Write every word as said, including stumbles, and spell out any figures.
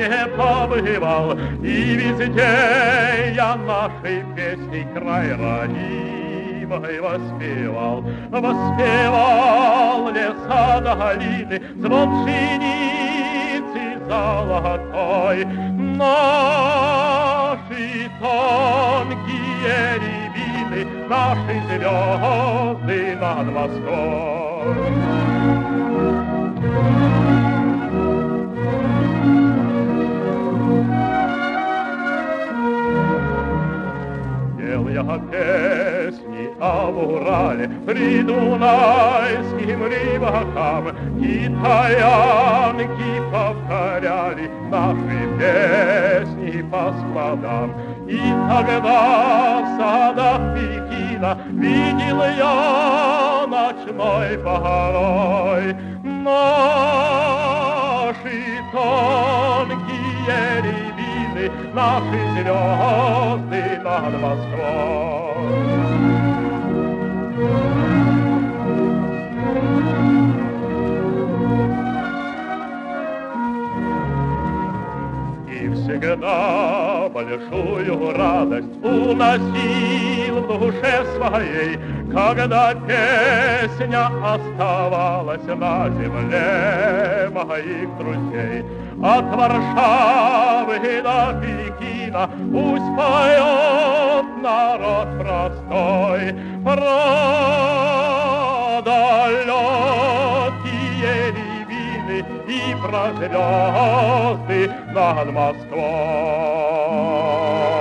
не побывал, и везде я нашей песней край ранимой воспевал. Воспевал леса долины, звон пшеницы золотой, наши тонкие рябины, наши звезды над Москвой. Пел я песни об Урале, придунайским рыбакам, китаянки повторяли наши песни по складам. И тогда в садах Пекина видел я ночной порой наши тонкие рябины, наши звезды над Москвой. И всегда большую радость уносил в душе своей, когда песня оставалась на земле моих друзей. От Варшавы до Пекина пусть поет народ простой про далекие рябины и про звезды над Москвой.